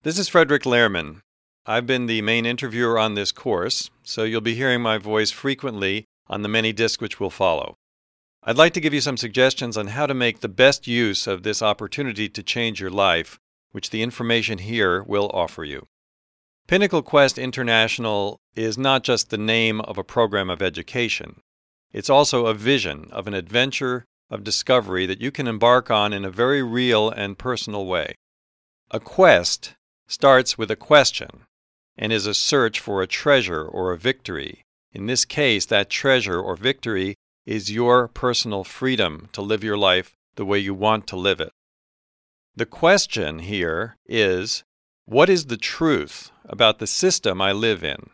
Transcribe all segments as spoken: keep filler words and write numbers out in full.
This is Frederick Lehrman. I've been the main interviewer on this course, so you'll be hearing my voice frequently on the many discs which will follow. I'd like to give you some suggestions on how to make the best use of this opportunity to change your life, which the information here will offer you. Pinnacle Quest International is not just the name of a program of education. It's also a vision of an adventure of discovery that you can embark on in a very real and personal way. A quest starts with a question and is a search for a treasure or a victory. In this case, that treasure or victory is your personal freedom to live your life the way you want to live it. The question here is, what is the truth about the system I live in?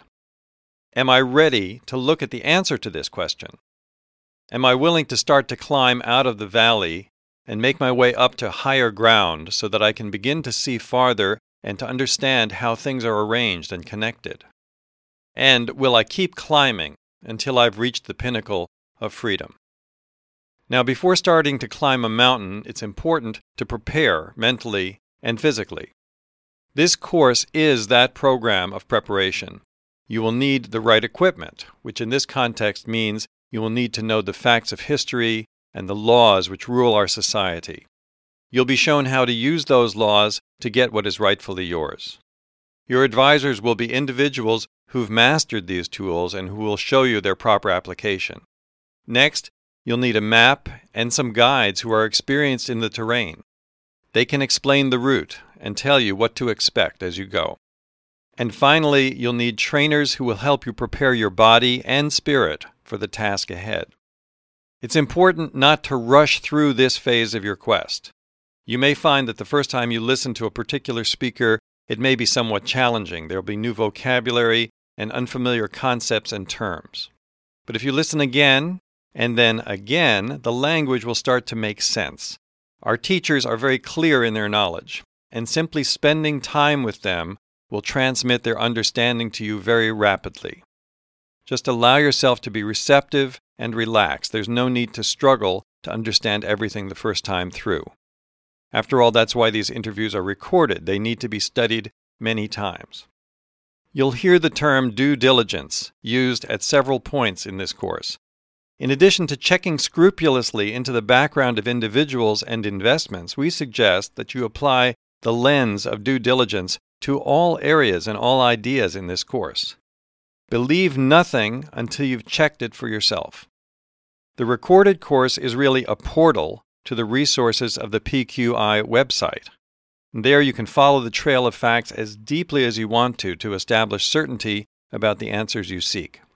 Am I ready to look at the answer to this question? Am I willing to start to climb out of the valley and make my way up to higher ground so that I can begin to see farther and to understand how things are arranged and connected? And will I keep climbing until I've reached the pinnacle of freedom? Now, before starting to climb a mountain, it's important to prepare mentally and physically. This course is that program of preparation. You will need the right equipment, which in this context means you will need to know the facts of history and the laws which rule our society. You'll be shown how to use those laws to get what is rightfully yours. Your advisors will be individuals who've mastered these tools and who will show you their proper application. Next, you'll need a map and some guides who are experienced in the terrain. They can explain the route and tell you what to expect as you go. And finally, you'll need trainers who will help you prepare your body and spirit for the task ahead. It's important not to rush through this phase of your quest. You may find that the first time you listen to a particular speaker, it may be somewhat challenging. There will be new vocabulary and unfamiliar concepts and terms. But if you listen again and then again, the language will start to make sense. Our teachers are very clear in their knowledge, and simply spending time with them will transmit their understanding to you very rapidly. Just allow yourself to be receptive and relaxed. There's no need to struggle to understand everything the first time through. After all, that's why these interviews are recorded. They need to be studied many times. You'll hear the term due diligence used at several points in this course. In addition to checking scrupulously into the background of individuals and investments, we suggest that you apply the lens of due diligence to all areas and all ideas in this course. Believe nothing until you've checked it for yourself. The recorded course is really a portal to the resources of the P Q I website. There you can follow the trail of facts as deeply as you want to to establish certainty about the answers you seek.